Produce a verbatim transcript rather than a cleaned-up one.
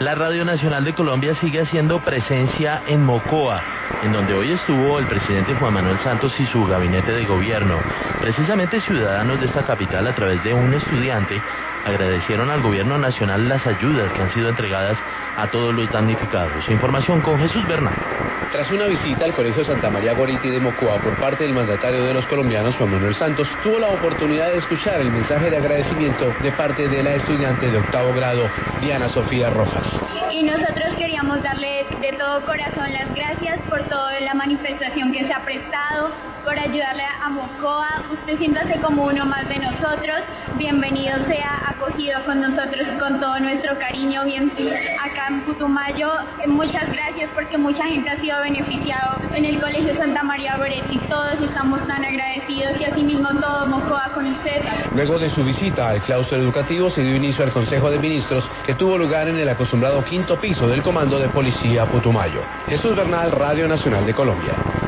La Radio Nacional de Colombia sigue haciendo presencia en Mocoa, en donde hoy estuvo el presidente Juan Manuel Santos y su gabinete de gobierno. Precisamente ciudadanos de esta capital, a través de un estudiante, agradecieron al gobierno nacional las ayudas que han sido entregadas a todos los damnificados. Información con Jesús Bernal. Tras una visita al Colegio Santa María Goretti de Mocoa por parte del mandatario de los colombianos, Juan Manuel Santos, tuvo la oportunidad de escuchar el mensaje de agradecimiento de parte de la estudiante de octavo grado, Diana Sofía Rojas. Y nosotros queríamos darle de todo corazón las gracias por toda la manifestación que se ha prestado, por ayudarle a Mocoa. Usted siéntase como uno más de nosotros. Bienvenido sea, acogido con nosotros con todo nuestro cariño. Bien, acá en Putumayo, muchas gracias porque mucha gente ha sido beneficiado en el Colegio Santa María Goretti. Todos estamos tan agradecidos y asimismo todo Mocoa con usted. Luego de su visita al claustro educativo se dio inicio al Consejo de Ministros que tuvo lugar en el acostumbrado quinto piso del Comando de Policía Putumayo. Jesús Bernal, Radio Nacional de Colombia.